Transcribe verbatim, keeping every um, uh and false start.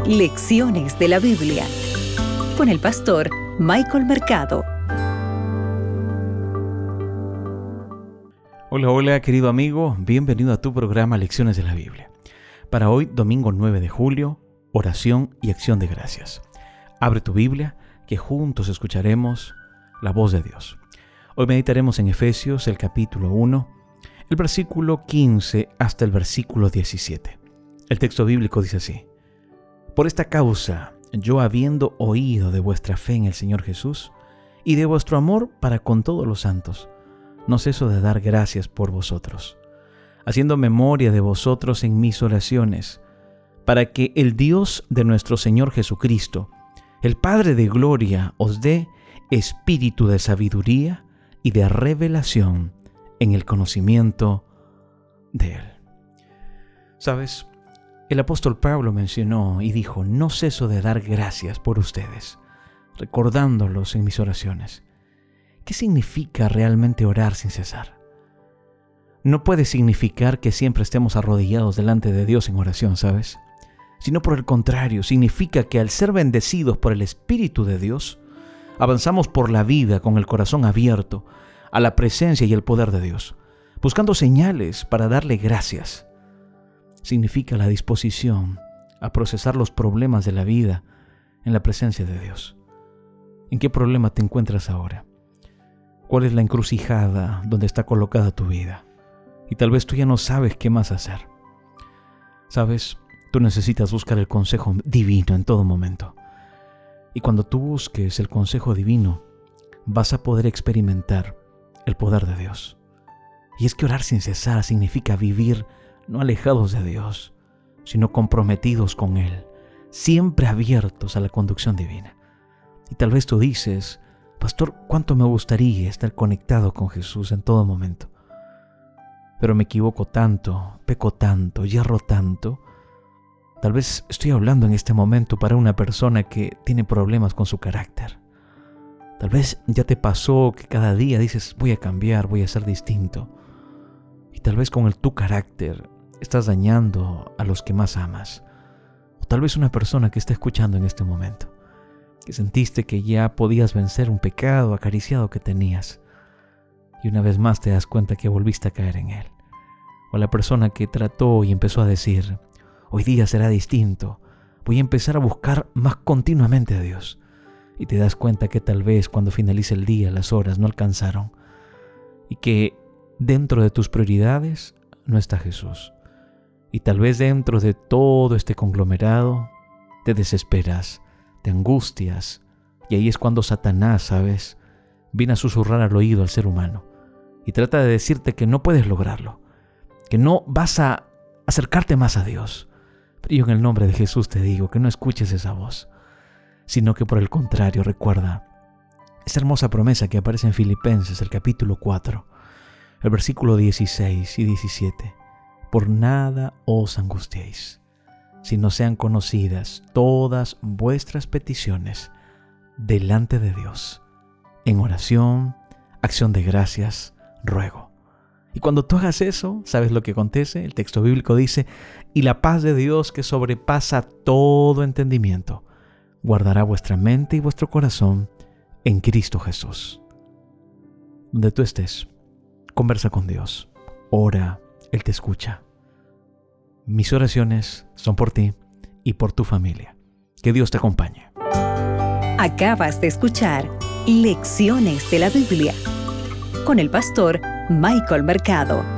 Lecciones de la Biblia con el pastor Michael Mercado. Hola, hola querido amigo, bienvenido a tu programa Lecciones de la Biblia. Para hoy, domingo nueve de julio, oración y acción de gracias. Abre tu Biblia, que juntos escucharemos la voz de Dios. Hoy meditaremos en Efesios, el capítulo uno, el versículo quince hasta el versículo diecisiete. El texto bíblico dice así: Por esta causa, yo habiendo oído de vuestra fe en el Señor Jesús y de vuestro amor para con todos los santos, no ceso de dar gracias por vosotros, haciendo memoria de vosotros en mis oraciones, para que el Dios de nuestro Señor Jesucristo, el Padre de gloria, os dé espíritu de sabiduría y de revelación en el conocimiento de Él. ¿Sabes? El apóstol Pablo mencionó y dijo: no ceso de dar gracias por ustedes, recordándolos en mis oraciones. ¿Qué significa realmente orar sin cesar? No puede significar que siempre estemos arrodillados delante de Dios en oración, ¿sabes? Sino por el contrario, significa que al ser bendecidos por el Espíritu de Dios, avanzamos por la vida con el corazón abierto a la presencia y el poder de Dios, buscando señales para darle gracias. Significa la disposición a procesar los problemas de la vida en la presencia de Dios. ¿En qué problema te encuentras ahora? ¿Cuál es la encrucijada donde está colocada tu vida? Y tal vez tú ya no sabes qué más hacer. ¿Sabes? Tú necesitas buscar el consejo divino en todo momento. Y cuando tú busques el consejo divino, vas a poder experimentar el poder de Dios. Y es que orar sin cesar significa vivir no alejados de Dios, sino comprometidos con Él, siempre abiertos a la conducción divina. Y tal vez tú dices: Pastor, ¿cuánto me gustaría estar conectado con Jesús en todo momento? Pero me equivoco tanto, peco tanto, yerro tanto. Tal vez estoy hablando en este momento para una persona que tiene problemas con su carácter. Tal vez ya te pasó que cada día dices: voy a cambiar, voy a ser distinto. Y tal vez con el tu carácter estás dañando a los que más amas. O tal vez una persona que está escuchando en este momento, que sentiste que ya podías vencer un pecado acariciado que tenías, y una vez más te das cuenta que volviste a caer en él. O la persona que trató y empezó a decir: hoy día será distinto, voy a empezar a buscar más continuamente a Dios. Y te das cuenta que tal vez cuando finalice el día las horas no alcanzaron, y que dentro de tus prioridades no está Jesús. Y tal vez dentro de todo este conglomerado te desesperas, te angustias, y ahí es cuando Satanás, ¿sabes?, viene a susurrar al oído al ser humano y trata de decirte que no puedes lograrlo, que no vas a acercarte más a Dios. Pero yo en el nombre de Jesús te digo que no escuches esa voz, sino que por el contrario recuerda esa hermosa promesa que aparece en Filipenses, el capítulo cuatro, el versículo dieciséis y diecisiete. Por nada os angustiéis, si no sean conocidas todas vuestras peticiones delante de Dios, en oración, acción de gracias, ruego. Y cuando tú hagas eso, ¿sabes lo que acontece? El texto bíblico dice: y la paz de Dios, que sobrepasa todo entendimiento, guardará vuestra mente y vuestro corazón en Cristo Jesús. Donde tú estés, conversa con Dios, ora, Él te escucha. Mis oraciones son por ti y por tu familia. Que Dios te acompañe. Acabas de escuchar Lecciones de la Biblia con el pastor Michael Mercado.